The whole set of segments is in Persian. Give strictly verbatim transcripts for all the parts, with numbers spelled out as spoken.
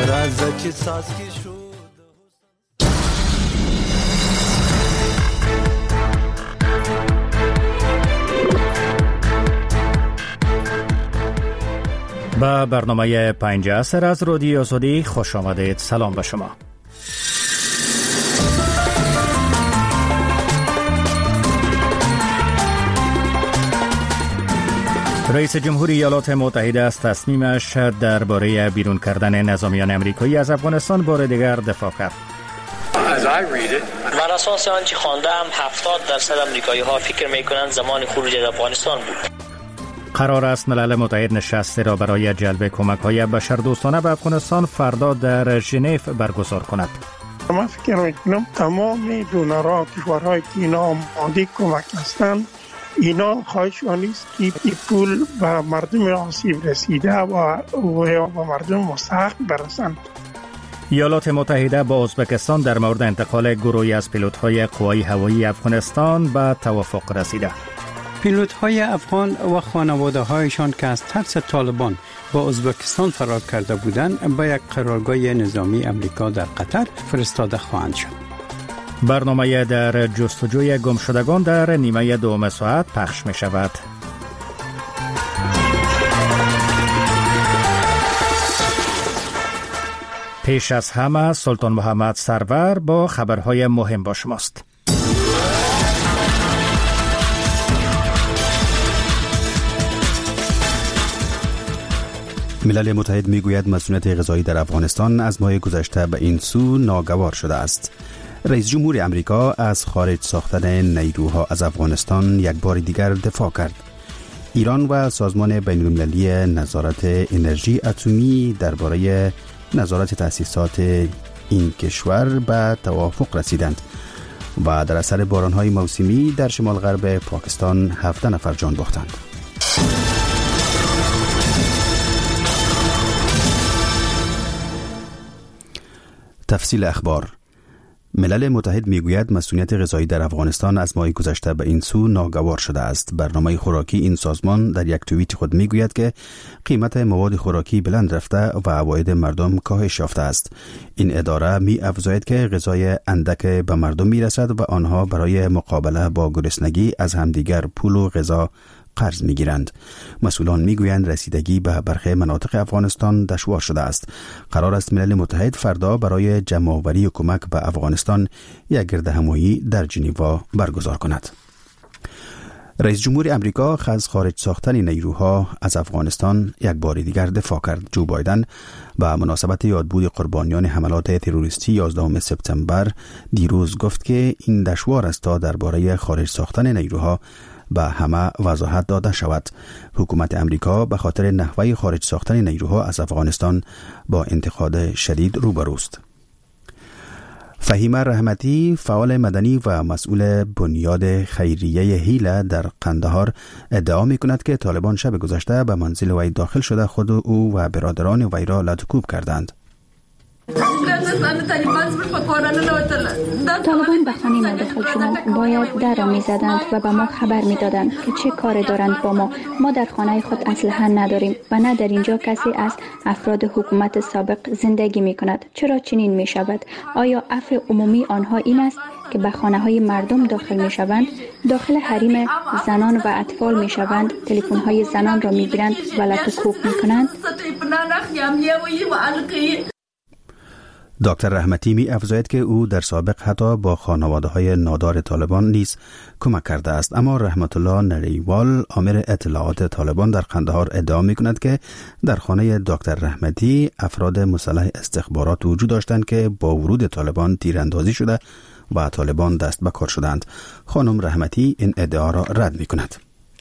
رازچ ساز کی شد. با برنامه پنج عصر از رادیو آزادی خوش آمدید. سلام به شما. رئیس جمهوری ایالات متحده از تصمیمش درباره بیرون کردن نظامیان امریکایی از افغانستان بار دیگر دفاع کرد. بر اساس آنچه خواندم هفتاد درصد امریکایی‌ها فکر می‌کنند زمان خروج از افغانستان بود. قرار است ملل متحد نشستی را برای جلب کمک‌های بشردوستانه به افغانستان فردا در ژنو برگزار کند. من فکر می‌کنم تمام دونرها کشورهای که اینا آماده کمک هستند، اینا خواهشان است که این پول به مردم آسیب رسیده و به مردم مستحق برسند. ایالات متحده با ازبکستان در مورد انتقال گروهی از پیلوت‌های قوای هوایی افغانستان به توافق رسیده. پیلوت‌های افغان و خانواده‌هایشان که از ترس طالبان با ازبکستان فرار کرده بودند به یک قرارگاه نظامی امریکا در قطر فرستاده خواهند شد. برنامه در جستجوی گمشدگان در نیمه دوم ساعت پخش می شود. پیش از همه سلطان محمد سرور با خبرهای مهم با شماست. ملل متحد میگوید مسئولیت غذایی در افغانستان از ماه گذشته به این سو ناگوار شده است. رئیس جمهور امریکا از خارج ساختن نیروها از افغانستان یک بار دیگر دفاع کرد. ایران و سازمان بین‌المللی نظارت انرژی اتمی درباره نظارت تأسیسات این کشور به توافق رسیدند و در اثر باران‌های موسمی در شمال غرب پاکستان هفده نفر جان باختند. تفصیل اخبار. ملل متحد میگوید مسئولیت غذایی در افغانستان از ماه گذشته به این سو ناگوار شده است. برنامه خوراکی این سازمان در یک توییت خود میگوید که قیمت مواد خوراکی بلند رفته و عواید مردم کاهش یافته است. این اداره می افزاید که غذای اندک به مردم میرسد و آنها برای مقابله با گرسنگی از همدیگر پول و غذا قرض میگیرند. مسئولان میگویند رسیدگی به برخی مناطق افغانستان دشوار شده است. قرار است ملل متحد فردا برای جمع‌آوری و کمک به افغانستان یک گردهمایی در ژنو برگزار کند. رئیس جمهور امریکا از خارج ساختن نیروها از افغانستان یک بار دیگر دفاع کرد. جو بایدن به مناسبت یادبود قربانیان حملات تروریستی یازدهم سپتامبر دیروز گفت که این دشوار است تا درباره خارج ساختن نیروها به همه وضاحت داده شود. حکومت امریکا به خاطر نحوه خارج ساختن نیروها از افغانستان با انتقاد شدید روبروست. فهیمه رحمتی، فعال مدنی و مسئول بنیاد خیریه هیله در قندهار، ادعا می کند که طالبان شب گذشته به منزل وی داخل شده خود او و برادران وی را لطکوب کردند. طالبان به خانه ما داخل شدند، باید در را می زدند و به ما خبر می دادند که چه کار دارند با ما. ما در خانه خود اسلحه نداریم و نه در اینجا کسی از افراد حکومت سابق زندگی می کند. چرا چنین می شود؟ آیا عفو عمومی آنها این است که به خانه های مردم داخل می شوند، داخل حریم زنان و اطفال می شوند، تلفن های زنان را می گیرند و لطکوب می کنند؟ دکتر رحمتی می افزاید که او در سابق حتی با خانواده های نادار طالبان نیز کمک کرده است. اما رحمت الله نریوال، آمر اطلاعات طالبان در قندهار، ادعا می کند که در خانه دکتر رحمتی افراد مسلح استخبارات وجود داشتند که با ورود طالبان تیراندازی شده و طالبان دست به کار شدند. خانم رحمتی این ادعا را رد می کند.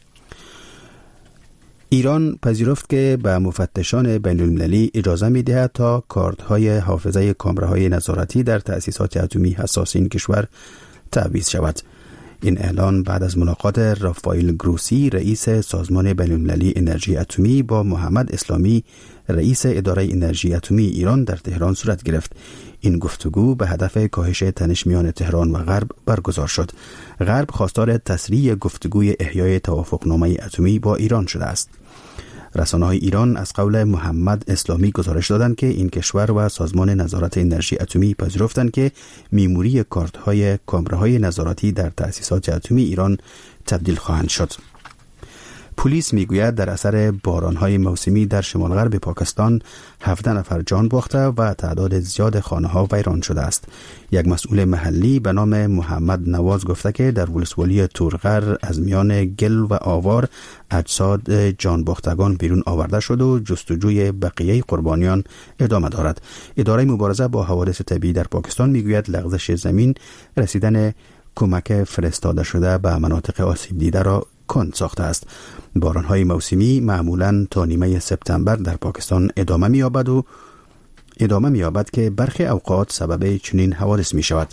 ایران پذیرفت که به مفتشان بین‌المللی اجازه می‌دهد تا کارت‌های حافظه کامراهای نظارتی در تأسیسات اتمی حساس این کشور تعویض شود. این اعلان بعد از ملاقات رافائیل گروسی، رئیس سازمان بین‌المللی انرژی اتمی، با محمد اسلامی، رئیس اداره انرژی اتمی ایران در تهران صورت گرفت. این گفتگو به هدف کاهش تنش میان تهران و غرب برگزار شد. غرب خواستار تسریع گفتگوی احیای توافقنامه اتمی با ایران شده است. رسانه‌های ایران از قول محمد اسلامی گزارش دادند که این کشور و سازمان نظارت انرژی اتمی پذیرفتند که میموری کارت‌های کامراهای نظارتی در تأسیسات اتمی ایران تبدیل خواهند شد. پلیس میگوید در اثر بارانهای موسمی در شمال غرب پاکستان هفده نفر جان باخته و تعداد زیاد خانه‌ها ویران شده است. یک مسئول محلی به نام محمد نواز گفته که در ولسوالی تورغر از میان گل و آوار اجساد جان باختگان بیرون آورده شد و جستجوی بقیه قربانیان ادامه دارد. اداره مبارزه با حوادث طبیعی در پاکستان میگوید لغزش زمین رسیدن کمک فرستاده شده به مناطق آسیب دیده را کند ساخته است. بارانهای موسمی معمولاً تا نیمه سپتامبر در پاکستان ادامه می‌یابد و ادامه می‌یابد که برخی اوقات سبب چنین حوادث می‌شود.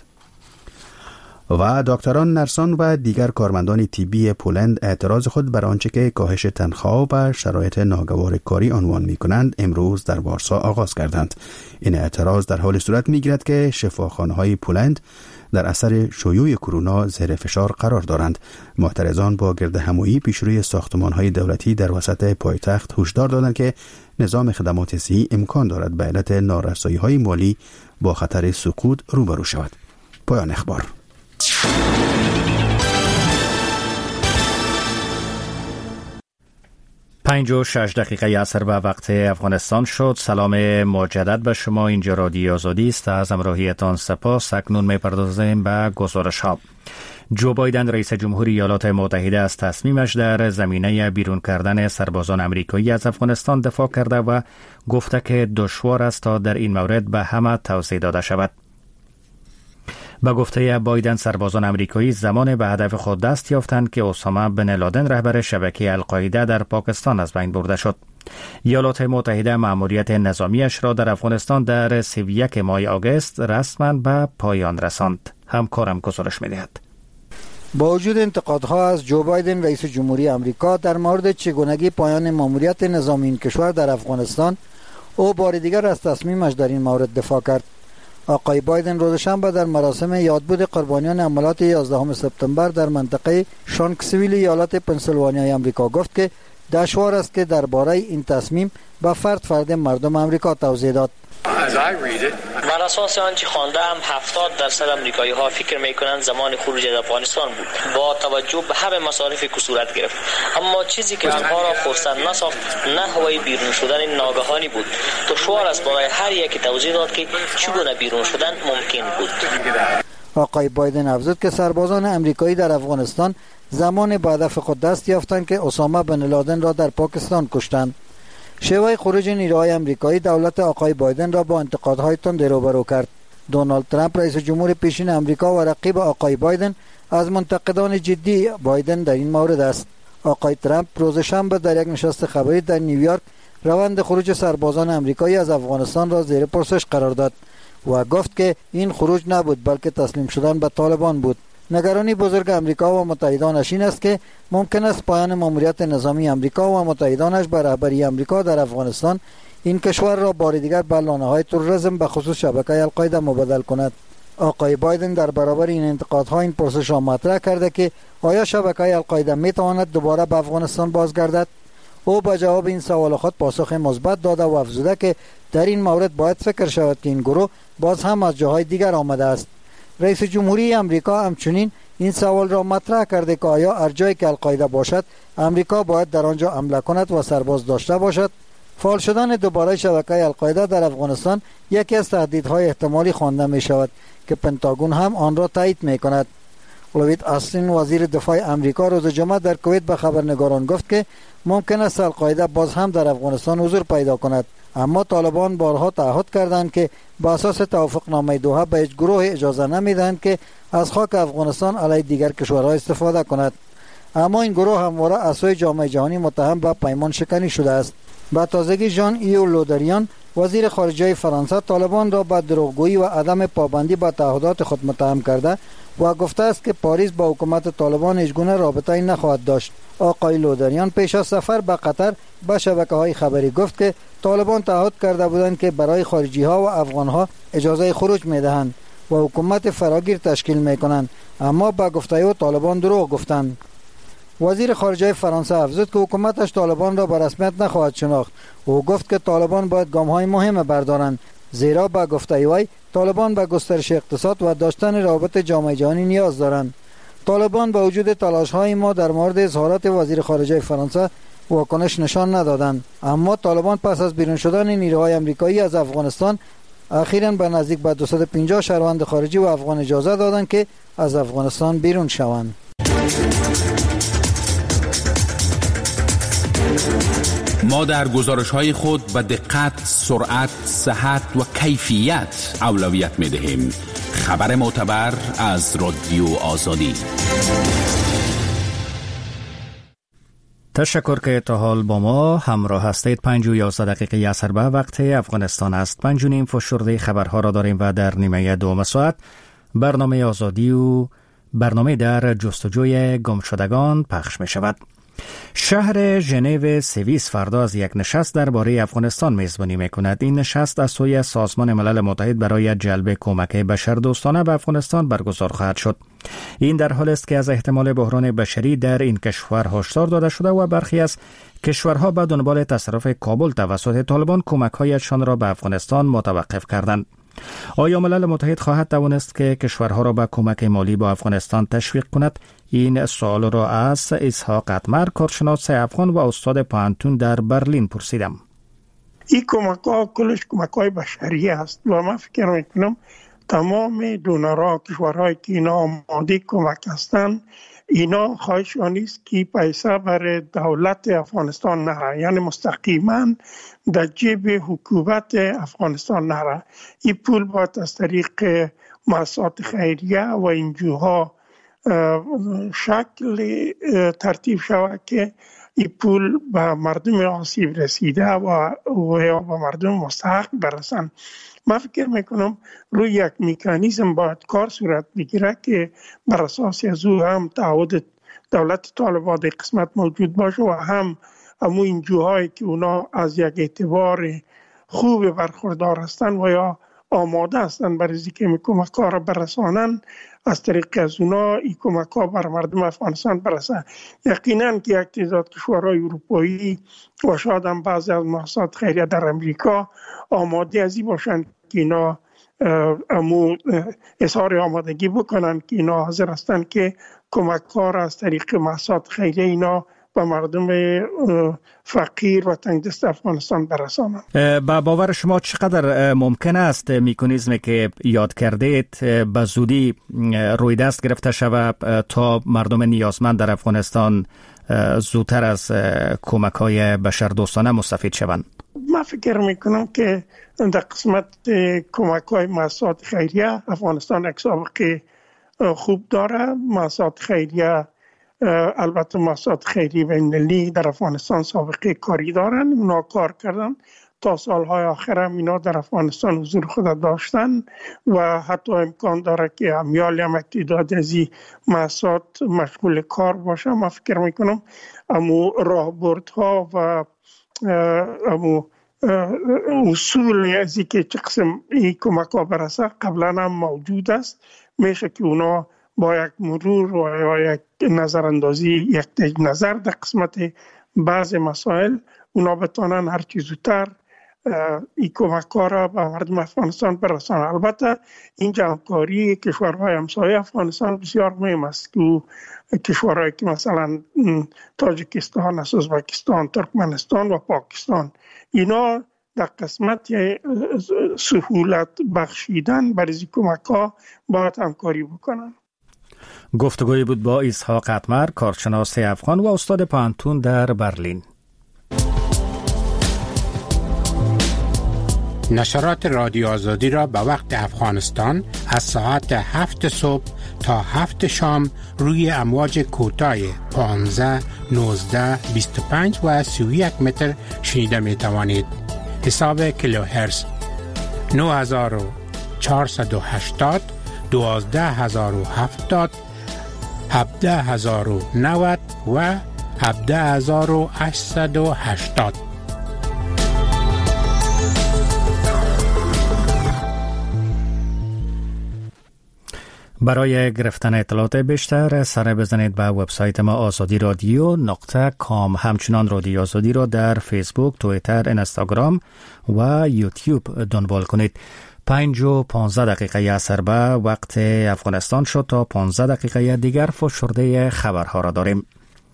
و دکتران، نرسان و دیگر کارمندان طبی پولند اعتراض خود بر آنچه که کاهش تنخواه و شرایط ناگوار کاری عنوان می‌کنند امروز در وارسا آغاز کردند. این اعتراض در حال صورت می‌گیرد که شفاخانه‌های پولند در اثر شیوع کرونا زیر فشار قرار دارند. معترضان با گردهمایی پیشروی ساختمان‌های دولتی در وسط پایتخت هشدار دادند که نظام خدمات صحی امکان دارد به علت نارسایی‌های مالی با خطر سقوط روبرو شود. پایان اخبار. پنج و شش دقیقه عصر به وقت افغانستان شد. سلام مجدد به شما. اینجا رادیو آزادی است. از همراهیتان سپاس. اکنون می‌پردازیم به گزارش ها. جو بایدن رئیس جمهوری ایالات متحده از تصمیمش در زمینه بیرون کردن سربازان آمریکایی از افغانستان دفاع کرده و گفته که دشوار است تا در این مورد به همه توضیح داده شود. با گفته بایدن سربازان آمریکایی زمان به هدف خود دست یافتند که اسامه بن لادن رهبر شبکه القاعده در پاکستان از بین برده شد. ایالات متحده مأموریت نظامیش را در افغانستان در سی و یک ماه آگوست رسما به پایان رساند. همکارم گزارش می‌دهد. با وجود انتقادها از جو بایدن رئیس جمهوری آمریکا در مورد چگونگی پایان مأموریت نظامی این کشور در افغانستان، او بار دیگر از تصمیمش در این مورد دفاع کرد. آقای بایدن روز شنبه در مراسم یادبود قربانیان حملات یازدهم سپتامبر در منطقه شانکسویل ایالت پنسیلوانیای آمریکا گفت که دشوار است که درباره این تصمیم به فرد فرد مردم آمریکا توضیح داد. بر اساس آنچه خواندم هفتاد درصد آمریکایی ها فکر میکنند زمان خروج از افغانستان بود با توجه به همه مصارفی که صورت گرفت، اما چیزی که آنها را خرسند نساخت نحوه بیرون شدن ناگهانی بود. دشوار است برای هر یکی توضیح داد که چگونه بیرون شدن ممکن بود. آقای بایدن افزود که سربازان آمریکایی در افغانستان زمان به هدف خود دست یافتند که اسامه بن لادن را در پاکستان کشتند. شیوه خروج نیروهای آمریکایی دولت آقای بایدن را با انتقادهای تند روبرو کرد. دونالد ترامپ رئیس جمهور پیشین آمریکا و رقیب آقای بایدن از منتقدان جدی بایدن در این مورد است. آقای ترامپ روز شنبه در یک نشست خبری در نیویورک روند خروج سربازان آمریکایی از افغانستان را زیر پرسش قرار داد و گفت که این خروج نبود بلکه تسلیم شدن به طالبان بود. نگرانی بزرگ آمریکا و متحدانش این است که ممکن است پایان مأموریت نظامی آمریکا و متحدانش بر رهبری آمریکا در افغانستان این کشور را بار دیگر به لانه‌های تروریسم به خصوص شبکه القاعده مبدل کند. آقای بایدن در برابر این انتقادها این پرسش را مطرح کرده که آیا شبکه القاعده می تواند دوباره به افغانستان بازگردد؟ او به جواب این سوال خود پاسخ مثبت داده و افزوده که در این مورد باید فکر شود که این گروه باز هم از جاهای دیگر آمده است. رئیس جمهوری آمریکا همچنین این سوال را مطرح کرده که آیا هر جایی که القاعده باشد آمریکا باید در آنجا حمله کند و سرباز داشته باشد. فعال شدن دوباره شبکه القاعده در افغانستان یکی از تهدیدهای احتمالی خوانده می شود که پنتاگون هم آن را تایید می کند. لوید آستین وزیر دفاع آمریکا روز جمعه در کویت به خبرنگاران گفت که ممکن است القاعده باز هم در افغانستان حضور پیدا کند، اما طالبان بارها تعهد کردند که با اساس توافقنامه دوحه به هیچ گروه اجازه نمیدهند که از خاک افغانستان علیه دیگر کشورها استفاده کند. اما این گروه همواره از سوی جامعه جهانی متهم به پیمان شکنی شده است. با تازگی ژان ایو لودریان وزیر خارجه فرانسه طالبان را به دروغگویی و عدم پابندی به تعهدات خود متهم کرده و گفته است که پاریس با حکومت طالبان هیچگونه رابطه‌ای نخواهد داشت. آقای لودریان پیش از سفر به قطر به شبکه‌های خبری گفت که طالبان تعهد کرده بودند که برای خارجی‌ها و افغان‌ها اجازه خروج می‌دهند و حکومت فراگیر تشکیل می‌کنند، اما با گفته او طالبان دروغ گفتند. وزیر خارجه فرانسه افزود که حکومتش طالبان را به رسمیت نخواهد شناخت. او گفت که طالبان باید گام‌های مهم بردارند، زیرا به گفته وی طالبان به گسترش اقتصاد و داشتن روابط جامعه جهانی نیاز دارند. طالبان با وجود تلاش‌های ما در مورد اظهارات وزیر خارجه فرانسه واکنش نشان ندادند، اما طالبان پس از بیرون شدن نیروهای آمریکایی از افغانستان اخیراً به نزدیک به دویست و پنجاه شهروند خارجی و افغان اجازه دادند که از افغانستان بیرون شوند. ما در گزارش‌های خود به دقت، سرعت، صحت و کیفیت اولویت می‌دهیم. خبر معتبر از رادیو آزادی. تشکر که تا حال با ما همراه هستید. پنج و یازده دقیقه اثر به وقت افغانستان است. پنج و نیم فشرده خبرها را داریم و در نیمه دوم ساعت برنامه آزادی و برنامه در جستجوی گمشدگان پخش می شود. شهر ژنو سوئیس فردا از یک نشست درباره افغانستان میزبانی میکند. این نشست از سوی سازمان ملل متحد برای جلب کمک بشردوستانه به افغانستان برگزار خواهد شد. این در حالی است که از احتمال بحران بشری در این کشور هشدار داده شده و برخی از کشورها به دنبال تصرف کابل توسط طالبان کمک‌هایشان را به افغانستان متوقف کردند. آیا ملل متحد خواهد توانست که کشورها را به کمک مالی با افغانستان تشویق کند؟ این سوال را از اسحاق اتمر، کارشناس افغان و استاد پانتون در برلین پرسیدم. این کمک ها کلش کمک های بشری است و من فکر میکنم تمام دونرها، کشورهایی که اینا آماده کمک هستند، اینا خواهشان است که پیسه برای دولت افغانستان نره، یعنی مستقیما در جیب حکومت افغانستان نره. این پول باید از طریق مؤسسات خیریه و انجوها شکل ترتیب شود که این پول به مردم آسیب رسیده و یا به مردم مستحق برسن. من فکر میکنم روی یک مکانیزم باید کار صورت بگیره که بر اساس از او هم تعهد دولت طالبان در قسمت موجود باشه و هم همون انجوهایی که اونا از یک اعتبار خوب برخوردار هستند و یا آماده هستند برای اینکه کمک ها را برسانند، از طریق از اونا این کمک ها بر مردم افغانستان برسه. یقینا که یک تعداد کشورهای اروپایی و شاید هم بعضی از مؤسسات خیریه در امریکا آماده ازی باشند که اینا امو اظهار آمادگی بکنن که اینا حاضر هستند که کمک ها را از طریق مؤسسات خیریه اینا به مردم فقیر و تنگدست افغانستان برسانند. با باور شما چقدر ممکن است مکانیزمی که یاد کردید به زودی روی دست گرفته شود تا مردم نیازمند در افغانستان زودتر از کمک های بشردوستانه مستفید شوند؟ من فکر میکنم که در قسمت کمک های مؤسسات خیریه افغانستان یک سابقه خوب داره. مؤسسات خیریه البته مؤسسات خیریه بین‌المللی در افغانستان سابقه کاری دارن، اونا کار کردن تا سالهای آخر هم اینا در افغانستان حضور خود داشتن و حتی امکان داره که امیال هم تعداد از این مؤسسات مشغول کار باشه. من فکر میکنم امو راهبردها و امو اصول از این که چه قسم این کمک ها برسه قبلا هم موجود است. میشه که اونا با یک مرور و یک نظراندازی، یک نظر در قسمت بعض مسائل اونا بتانن هر چیز زودتر این کمک ها را به مردم افغانستان برسانن. البته این جمعکاری کشورهای همسایه افغانستان بسیار مهم است که کشورهایی که مثلا تاجیکستان، ازبکستان، ترکمنستان و پاکستان، اینا در قسمت سهولت بخشیدن برای این کمک ها باید همکاری بکنن. گفتگوی بود با اسحاق اتمر، کارشناس افغان و استاد پانتون در برلین. نشرات رادیو آزادی را به وقت افغانستان از ساعت هفت صبح تا هفت شام روی امواج کوتاه پانزده، نوزده، بیست و پنج و سی و یک متر شنیده می توانید. حساب کیلوهرتز نه هزار و چهارصد و هشتاد، دوازده هزار و هفتاد، هفده هزار و نود و هفده هزار و هشتصد و هشتاد. برای گرفتن اطلاعات بیشتر سر بزنید به وبسایت ما آزادی رادیو نقطه کام. همچنان رادیو آزادی را در فیسبوک، توییتر، اینستاگرام و یوتیوب دنبال کنید. پنج و پانزده دقیقه اثر به وقت افغانستان شد. تا پانزده دقیقه دیگر فشرده خبرها را داریم.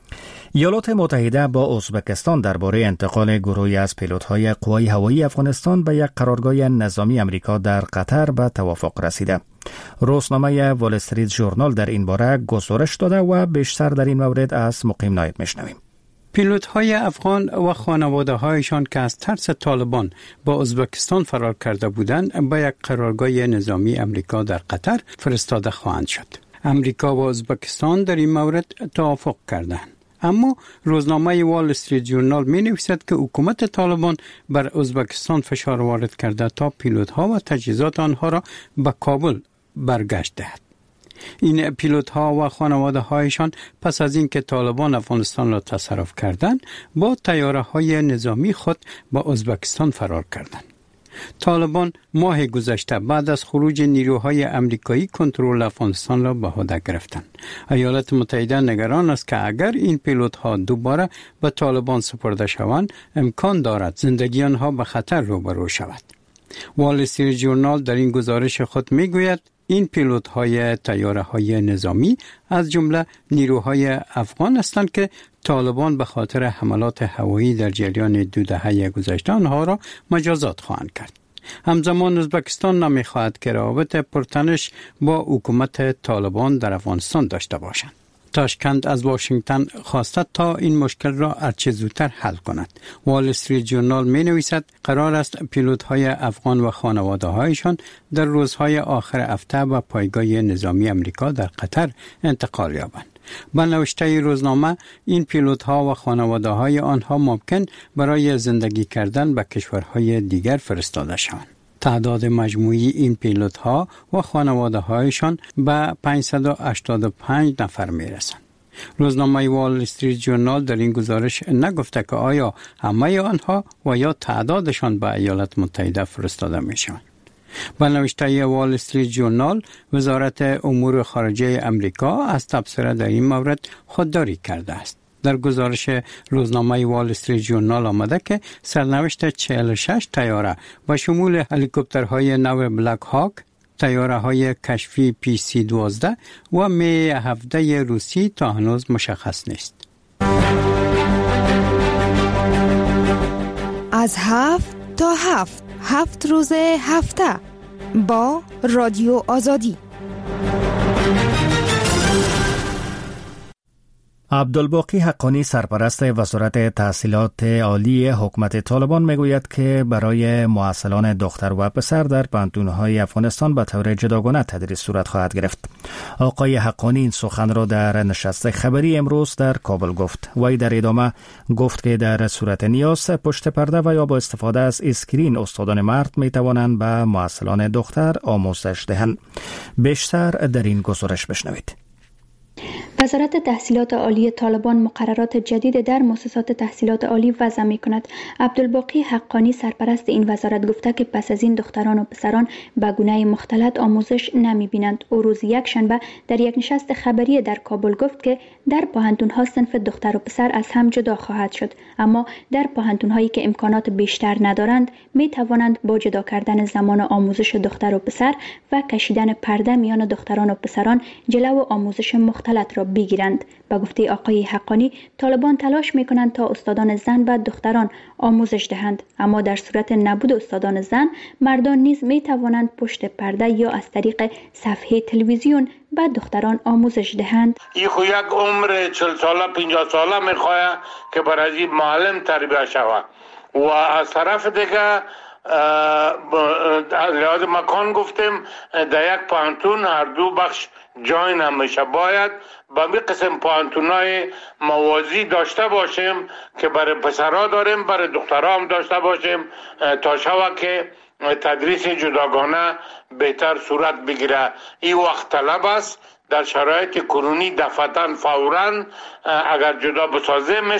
ایالات متحده با ازبکستان درباره انتقال گروهی از پیلوت‌های قوای هوایی افغانستان به یک قرارگاه نظامی امریکا در قطر به توافق رسیده. روزنامه وال استریت ژورنال در این باره گزارش داده و بیشتر در این مورد از مقیم نایب میشنویم. پیلوت‌های افغان و خانواده‌هایشان که از ترس طالبان با ازبکستان فرار کرده بودند به یک قرارگاه نظامی امریکا در قطر فرستاده خواهند شد. امریکا و ازبکستان در این مورد توافق کردند. اما روزنامه وال استریت ژورنال می نویسد که حکومت طالبان بر ازبکستان فشار وارد کرده تا پیلوت‌ها و تجهیزات آنها را به کابل برگشت دهد. این پیلوت‌ها و خانواده‌هایشان پس از اینکه طالبان افغانستان را تصرف کردند با طیاره‌های نظامی خود به ازبکستان فرار کردند. طالبان ماه گذشته بعد از خروج نیروهای امریکایی کنترل افغانستان را به عهده گرفتند. ایالات متحده نگران است که اگر این پیلوت‌ها دوباره به طالبان سپرده شوند امکان دارد زندگی آنها به خطر روبرو شود. وال استریت ژورنال در این گزارش خود میگوید این پیلوت‌های طیاره‌های نظامی از جمله نیروهای افغان هستند که طالبان به خاطر حملات هوایی در جریان دو دهه گذشته آنها را مجازات خواهند کرد. همزمان ازبکستان نمی‌خواهد که روابط پرتنش با حکومت طالبان در افغانستان داشته باشند. تاشکند از واشنگتن خواسته تا این مشکل را هرچه زودتر حل کند. وال استریت ژورنال می نویسد قرار است پیلوت‌های افغان و خانواده‌هایشان در روزهای آخر هفته به پایگاه نظامی امریکا در قطر انتقال یابند. با نوشته روزنامه این پیلوت‌ها و خانواده‌های آنها ممکن برای زندگی کردن به کشورهای دیگر فرستاده شوند. تعداد مجموعی این پیلوت‌ها و خانواده‌هایشان به پانصد و هشتاد و پنج نفر می‌رسند. روزنامه وال استریت ژورنال در این گزارش نگفته که آیا همه آنها و یا تعدادشان به ایالات متحده فرستاده می‌شوند. با نوشته وال استریت ژورنال وزارت امور خارجه امریکا از تبصره در این مورد خودداری کرده است. در گزارش روزنامه وال استریت ژورنال آمده که سرنوشت چهل و شش طیاره با شمول هلیکوپترهای نو بلک هاک، طیاره‌های کشفی پی سی دوازده و می هفده روسی تا هنوز مشخص نیست. از هفت تا هفت هفت روز هفته با رادیو آزادی. عبدالباقی حقانی سرپرست وزارت تحصیلات عالی حکومت طالبان میگوید که برای معسلان دختر و پسر در پانتون‌های افغانستان به طور جداگانه تدریس صورت خواهد گرفت. آقای حقانی این سخن را در نشست خبری امروز در کابل گفت. وی در ادامه گفت که در صورت نیاز پشت پرده و یا با استفاده از اسکرین استادان مرد می توانند به معسلان دختر آموزش دهند. بیشتر در این گزارش بشنوید. وزارت تحصیلات عالی طالبان مقررات جدید در مؤسسات تحصیلات عالی وضع می کند. عبدالباقی حقانی سرپرست این وزارت گفته که پس از این دختران و پسران به گونه مختلط آموزش نمی بینند. او روز یک شنبه در یک نشست خبری در کابل گفت که در پوهنتون‌ها صنف دختر و پسر از هم جدا خواهد شد، اما در پوهنتون‌هایی که امکانات بیشتر ندارند می توانند با جدا کردن زمان آموزش دختر و پسر و کشیدن پرده میان دختران و پسران جلو آموزش مختلط را بگیرند. با گفته آقای حقانی طالبان تلاش میکنند تا استادان زن و دختران آموزش دهند، اما در صورت نبود استادان زن مردان نیز می توانند پشت پرده یا از طریق صفحه تلویزیون به دختران آموزش دهند. این خو یک عمر چهل ساله پنجاه ساله میخواه که برای این معلم تربیت شود و از طرف دیگه از لحاظ مکان گفتیم در یک پانتون هر دو بخش جای نمیشه. باید با می قسم پانتونای موازی داشته باشیم که برای پسرها داریم، برای دخترها هم داشته باشیم تا شوه که تدریس جداگانه بهتر صورت بگیره. این وقت طلب است. در شرایط کرونی دفعتاً فوراً اگر جدا بسازیمش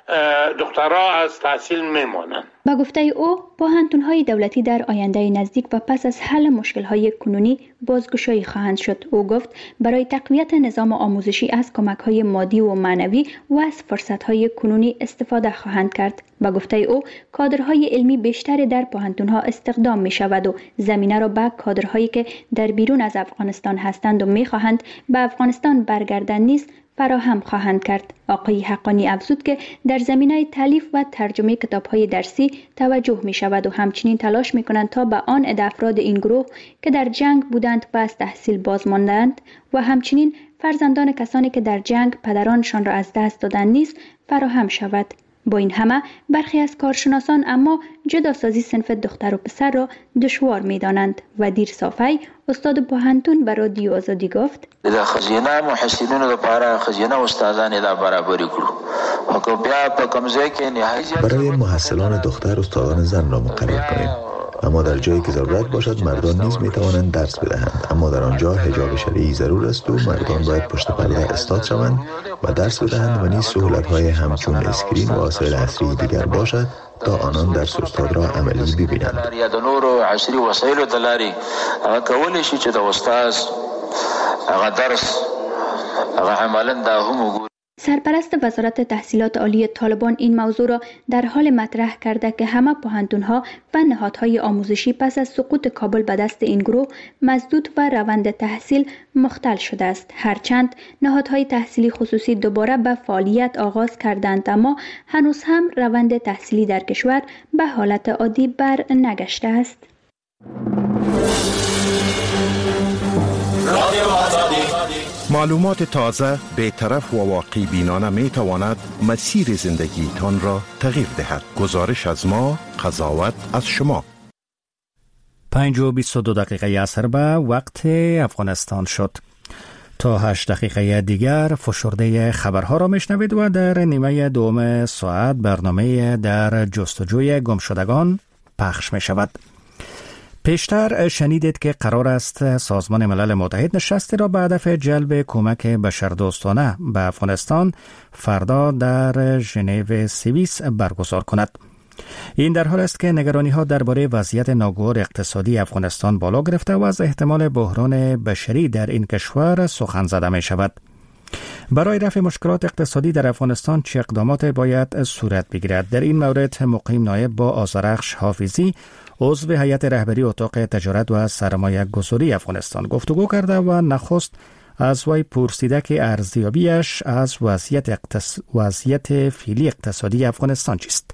دخترها از تحصیل میمانند. با گفته او پوهنتون‌های دولتی در آینده نزدیک و پس از حل مشکل‌های کنونی بازگشایی خواهند شد. او گفت برای تقویت نظام آموزشی از کمک‌های مادی و معنوی و از فرصت‌های کنونی استفاده خواهند کرد. با گفته او کادرهای علمی بیشتری در پوهنتون‌ها استخدام می‌شود و زمینه را به کادرهایی که در بیرون از افغانستان هستند و می‌خواهند به افغانستان برگردن نیز فراهم خواهند کرد. آقای حقانی افزود که در زمینه تالیف و ترجمه کتاب‌های درسی توجه می شود و همچنین تلاش می کنند تا به آن عده افراد این گروه که در جنگ بودند و از تحصیل باز ماندند و همچنین فرزندان کسانی که در جنگ پدرانشان را از دست دادند نیز فراهم شود. با این همه برخی از کارشناسان اما جداسازی صنف دختر و پسر را دشوار می دانند و دیر صافی استاد پوهنتون به رادیو آزادی گفت دا خزینه محصلینو لپاره خزینه استادان دا برابری کړو او بیا په کمزې کې نهایت برای محصلان دختر استادان زن را مقرر کنیم. اما در جایی که ضرورت باشد مردان نیز می توانند درس بدهند، اما در آنجا حجاب شرعی ضرور است و مردان باید پشت پرده استاد شوند و درس بدهند و نیز سهولت‌های همچون اسکرین و وسایل عصری دیگر باشد تا آنان درس استاد را عملی ببینند. یا د نورو عصری وسایل د لارې هغه کولی شي چې د استاد هغه درس هغه عملاً دا هم وګوري. سرپرست وزارت تحصیلات عالی طالبان این موضوع را در حال مطرح کرده که همه پوهنتون‌ها و نهادهای آموزشی پس از سقوط کابل به دست این گروه مسدود و روند تحصیل مختل شده است. هرچند نهادهای تحصیلی خصوصی دوباره به فعالیت آغاز کردند اما هنوز هم روند تحصیلی در کشور به حالت عادی بر نگشته است. معلومات تازه، بی‌طرف و واقعی بینانه می تواند مسیر زندگی تان را تغییر دهد. گزارش از ما، قضاوت از شما. پنج و بیست و دو دقیقه عصر به وقت افغانستان شد. تا هشت دقیقه دیگر فشرده خبرها را میشنوید و در نیمه دوم ساعت برنامه در جستجوی گمشدگان پخش می شود. پیشتر شنیدید که قرار است سازمان ملل متحد نشستی را به هدف جلب کمک بشردوستانه به افغانستان فردا در ژنو سوئیس برگزار کند. این در حال است که نگرانی ها درباره وضعیت ناگوار اقتصادی افغانستان بالا گرفته و از احتمال بحران بشری در این کشور سخن زده می شود. برای رفع مشکلات اقتصادی در افغانستان چه اقدامات باید صورت بگیرد؟ در این مورد مقیم نایب با آذرخش حافظی عضو هیئت رهبری اتاق تجارت و سرمایه گذاری افغانستان گفتگو کرده و نخست از وی پرسیده که ارزیابیش از وضعیت اقتص... وضعیت فعلی اقتصادی افغانستان چیست؟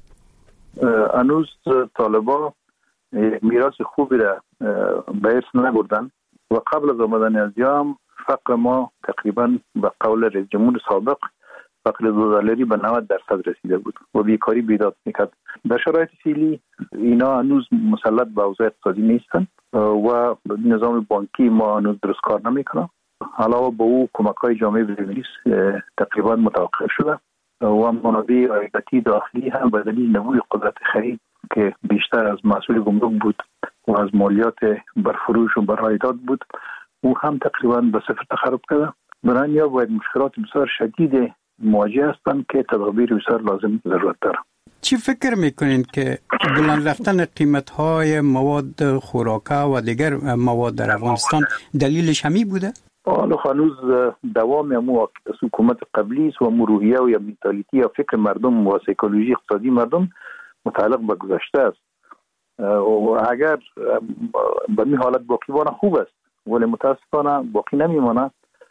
هنوز طالبان میراث خوبی را به ارث نبردن و قبل از آمدن از جام فقر ما تقریبا به قول رئیس جمهور سابق فقر دو به نود درصد رسیده بود و بیکاری بیداد میکرد. در شرایط فعلی اینا هنوز مسلط به اوضاع اقتصادی نیستن و نظام بانکی ما هنوز درست کار نمیکنه. علاوه به او کمک‌های جامعه بین‌المللی تقریبا متوقف شده و منابع عایداتی داخلی هم به دلیل نبود قدرت خرید که بیشتر از مسئول گمرک بود و از مالیات بر فروش و بر عایدات بود او هم تقریبا به صفر تخرب کرده. بنابراین یا باید مشکلات بسیار شدید مواجه هستند که تدابیر بسیار لازم ضرورت داره. چی فکر میکنین که بلند رفتن قیمت‌های مواد خوراکه و دیگر مواد در افغانستان دلیلش همی بوده؟ حالا هنوز دوام امو حکومت قبلی است و مروحیه و یا منتالیتی یا فکر مردم و سیکولوژی اقتصادی مردم متعلق به گذشته است و اگر به این حالت باقی بانه خوب است ولی متاسفانه باقی نمیمانه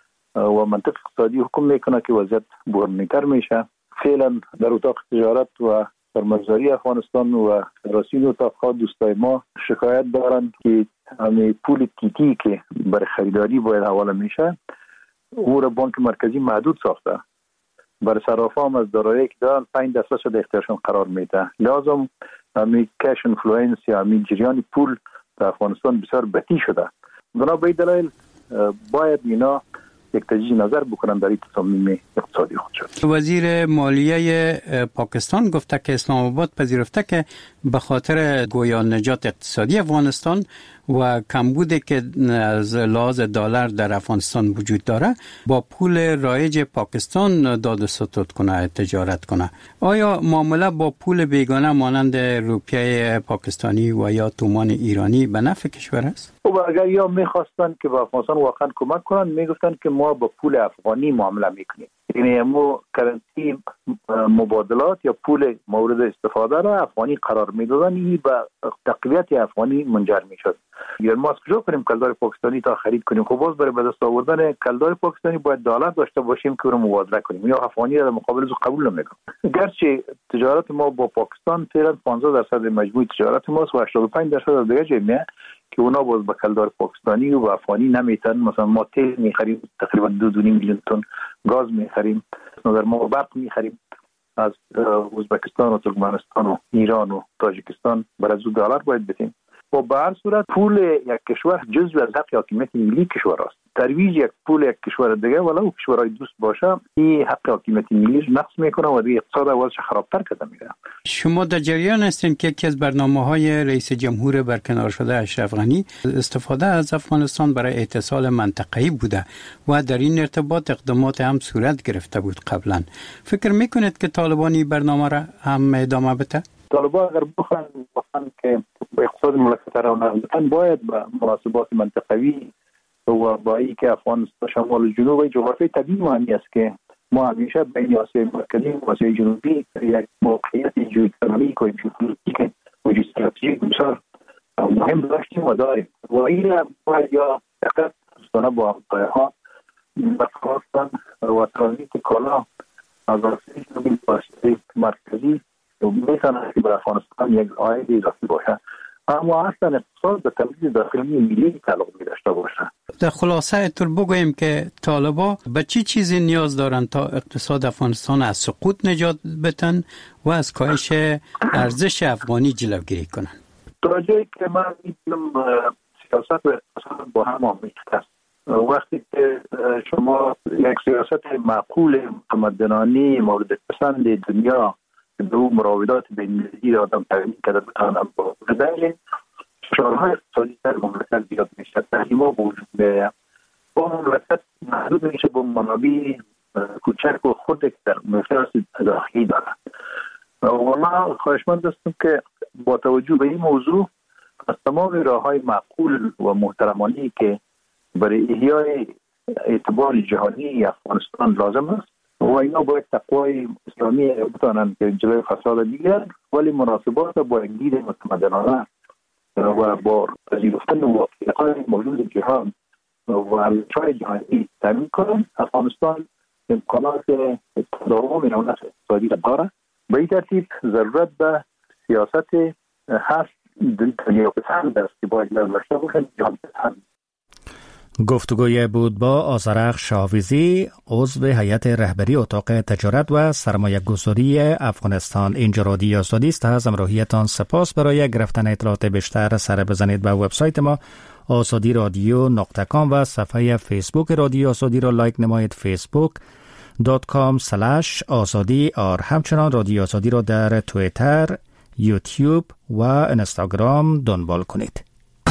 و منطق اقتصادی حکم میکنه که وضعیت بحرانی‌تر میشه. فعلا در اتاق تجارت و سرمایه‌گذاری افغانستان و رئیسین اتاق‌ها دوستای ما شکایت دارند که همین پول تیتی که برای خریداری باید حواله میشه او را بانک مرکزی محدود ساخته. برای صرافا هم از دارایی که دارن پنج درصد شده اختیارشون قرار میده. لازم همین کش انفلوئنس یا همین جریان پول در افغانستان بسیار بطی شده. بنا به این دلایل باید اینا یک تجدید نظر بکنن در این تصامیم اقتصادی خودشون. وزیر مالیه پاکستان گفته که اسلام آباد پذیرفته که به خاطر گویا نجات اقتصادی افغانستان و کمبودی که از لحاظ دلار در افغانستان وجود داره با پول رایج پاکستان داد و ستد کنه، تجارت کنه. آیا معامله با پول بیگانه مانند روپیه پاکستانی و یا تومان ایرانی به نفع کشور است؟ خب اگر یا میخواستن که به افغانستان واقعا کمک کنن میگفتن که ما با پول افغانی معامله میکنیم، یعنی ما کرنسی مبادلات یا پول مورد استفاده را افغانی قرار میدادن، این به تقویت افغانی منجر میشد. یا ما از کجا کنیم کلدار پاکستانی تا خرید کنیم؟ خب باز برای به دست آوردن کلدار پاکستانی باید دلار داشته باشیم که رو مبادله کنیم، یا افغانی را در مقابل او قبول نمیکنیم. گرچه تجارت ما با پاکستان فعلا پانزده درصد مجموع تجارت ماست و هشتاد و پنج درصد از دیگه جمعیت که اونا باز با کلدار پاکستانی و افغانی نمیتن. مثلا ما تیل میخریم تقریبا دو دو نیم میلیون تن گاز میخریم، نظر ما برق میخریم از ازبکستان و ترکمنستان و ایران و تاجیکستان، برای از دلار باید بدیم. و به هر صورت پول یک کشور جزو از حق حاکمیت ملی کشور است. ترویج یک پول یک کشور دیگه ولو کشورهای دوست باشه این حق حاکمیت ملی نقص میکنه و دیگه اقتصاد وضعش خرابتر کرده میره. شما در جریان هستین که یکی از برنامه‌های رئیس جمهور برکنار شده اشرف غنی استفاده از افغانستان برای اتصال منطقه‌ای بوده و در این ارتباط اقدامات هم صورت گرفته بود قبلا. فکر میکنید که طالبان این برنامه را هم ادامه بده؟ طالبان اگر بخوان بخوان که اقتصاد مملکت را نقضن باید به مناسبات منطقوی و با ای که افغانستان شمال و جنوب و جغرافی طبیعی معنی است که ما همیشه بین آسیای مرکزی و آسیای جنوبی یک موقعیت جیوپولیتیک و ژئوپلیتیک و استراتژیک بسیار مهم داشتیم و داریم و این باید یا فقط دوستانه با همکارها برخواستن و ترانزیت کالا از آسیای جنوبی و آسیای مرکزی میتونه که به افغانستان یک عاید اضافی باشه، اما اصلا اقتصاد به تولید داخلی ملی تعلق داشته باشه. در خلاصه طور بگوییم که طالبان به چی چیزی نیاز دارن تا اقتصاد افغانستان از سقوط نجات بدن و از کاهش ارزش افغانی جلوگیری کنن؟ تا جایی که من می‌بینم سیاست و اقتصاد با هم آمیخته است. وقتی که شما یک سیاست معقول متمدنانه مورد پسند دنیا به او مراودات بین‌المللی آدم تامین کرده بتوانم با بدنی فشارهای اقتصادی در مملکت زیاد میشه، تحریم‌ها وجود میاد، با مملکت محدود میشه با منابع کوچک و خود که در مفرس داخلی دارد. و ما خواهشمند هستم که با توجه به این موضوع از تمام راه‌های معقول و محترمانه‌ای که برای احیای اعتبار جهانی افغانستان لازم است و اینا باید تقوای اسلامی بتانن که جلوی فساد دیگر، ولی مناسبات با یک دید متمدنانه و با پذیرفتن واقعیت‌های موجود جهان و ارزش‌های جهانی تامین کنن. افغانستان امکانات تداوم رونق اقتصادی را دارد. به این ترتیب ضرورت به سیاست هست دنیا پسند است که باید داشته باشد، جهان پسند. گفتگوی بود با آذرخش شاویزی، عضو هیئت رهبری اتاق تجارت و سرمایه گذاری افغانستان. اینجا رادیو آزادی است. از همراهیتان سپاس. برای گرفتن اطلاعات بیشتر سر بزنید به وبسایت ما آزادی رادیو نقطه کام و صفحه فیسبوک رادیو آزادی را لایک نمایید، فیسبوک دات کام سلش آزادی آر. همچنان رادیو آزادی را در توییتر، یوتیوب و اینستاگرام دنبال کنید.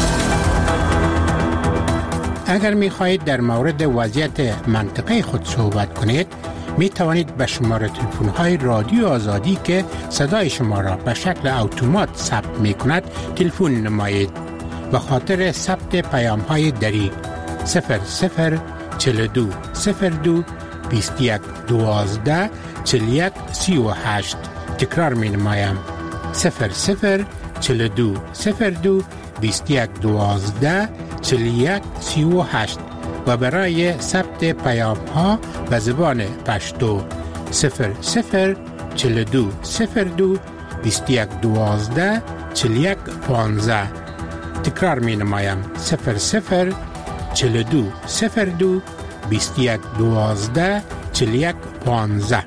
اگر می خواهید در مورد وضعیت منطقه خود صحبت کنید، می توانید به شماره تلفن های رادیو آزادی که صدای شما را به شکل اتومات ثبت می کند تلفن نمایید. به خاطر ثبت پیام های دری صفر صفر چهل و دو صفر دو بیست و یک دوازده چهل و یک سی و هشت. تکرار می نمایم صفر صفر چهل و دو صفر دو بیست و یک دوازده چهل و یک سی و هشت و برای ثبت پیام ها به زبان پشتو صفر صفر چهل و دو صفر دو بیست و یک دوازده چهل و یک پانزده. تکرار می نمایم صفر صفر چهل و دو صفر دو بیست و یک دوازده چهل و یک پانزده.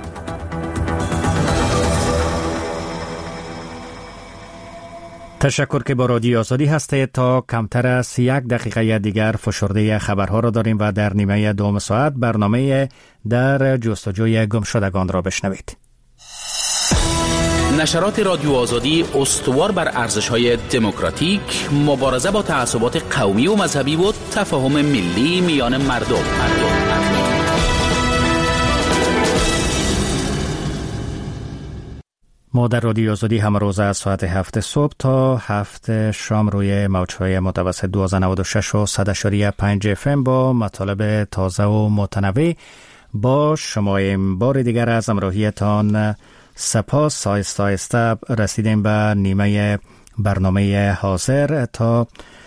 تشکر که با رادیو آزادی هستید. تا کمتر از یک دقیقه دیگر فشرده خبرها را داریم و در نیمه دوم ساعت برنامه در جستجوی گمشدگان را بشنوید. نشرات رادیو آزادی استوار بر ارزش‌های دموکراتیک، مبارزه با تعصبات قومی و مذهبی و تفاهم ملی میان مردم. مردم. ما در رادیو آزادی هم روز از ساعت هفت صبح تا هفت شام روی موج‌های متوسط دوازده نود و شش و صد اشاری پنج اف ام با مطالب تازه و متنوع با شماییم. بار دیگر از همراهیتان سپاس. آهسته آهسته رسیدیم به نیمه برنامه حاضر. تا